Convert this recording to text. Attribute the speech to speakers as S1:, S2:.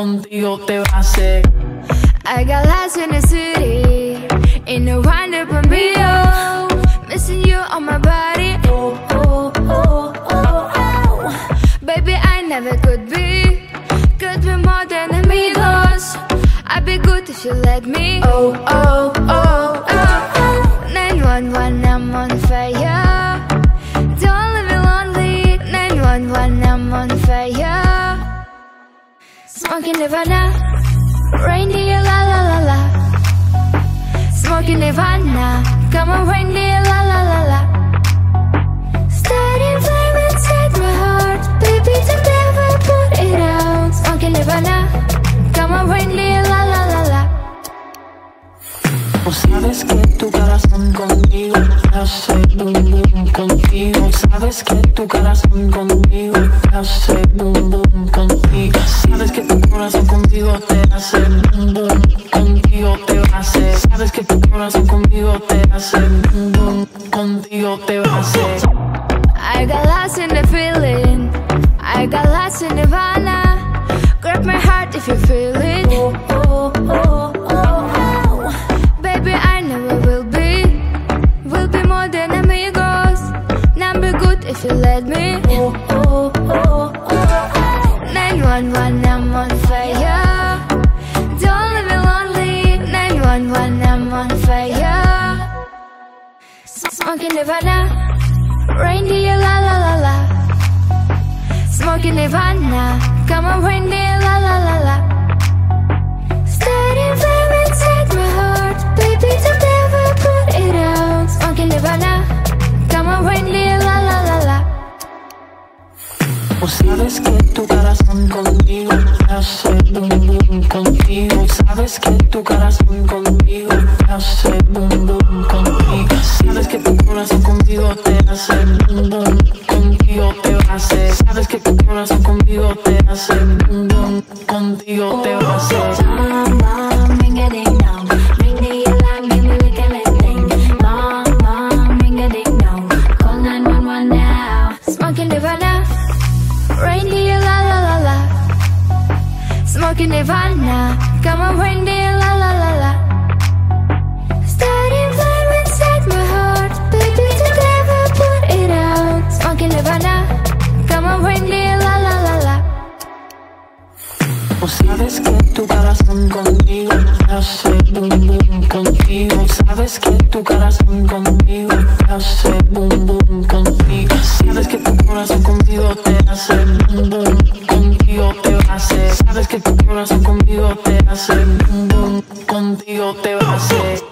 S1: contigo te va a hacer.
S2: I got lost in the city, in a wonderful video, missing you on my body. Oh, oh, oh, oh, oh. Baby, I never could be more than amigos. I'd be good if you let me. Oh, oh, oh, oh, oh. 911, I'm on fire. Don't leave me lonely. 911, I'm on fire. Smoking Nirvana, reindeer, la la la la. Smoking Nirvana, come on reindeer, la la la la. Starting flame inside my heart, baby, don't ever put it out. Smoking Nirvana, come on reindeer, la la la la.
S1: Sabes que tu corazón conmigo hace boom boom contigo. Sabes que tu corazón conmigo hace boom boom contigo. Sabes que tu corazón contigo te hace boom boom contigo te va a hacer. Sabes que tu corazón conmigo te hace boom boom contigo te va a hacer.
S2: I got lost in the feeling, I got lost in Nirvana. Grab my heart if you feel it. Oh, oh, oh, oh, oh. Baby, I never will be more than amigos. Number good if you let me. Oh, oh, oh, oh, oh. 911, I'm on fire. Don't leave me lonely. 911, I'm on fire. Smoking Nirvana, reindeer, la la la la. Smoking Nirvana, come on reindeer, la la la la. Starting flame inside my heart, baby, don't ever put it out. Smoking Nirvana, come on reindeer, la la la la.
S1: Sabes que tu corazón conmigo hace boom boom contigo. Sabes que tu corazón conmigo hace boom boom contigo. Sabes que tu corazón conmigo te hace boom boom contigo te va a hacer. Sabes que tu corazón conmigo te hace boom boom contigo te va a hacer.
S2: Mom, ring a ding dong, ring the alarm, give me like a little thing. Mom, ring a ding dong, call 911 now. Smoking Nirvana, reindeer, la la la la. Smoking Nirvana, come on reindeer, la la la la. Starting flame inside my heart, baby, don't ever put it out. Smoking Nirvana, come on reindeer, la la la la.
S1: Sabes que tu corazón conmigo hace boom boom contigo. Sabes que tu corazón conmigo hace boom boom contigo. Sabes que tu corazón conmigo te hace boom boom contigo te va a hacer. Sabes que tu corazón conmigo te hace boom boom contigo te va a hacer.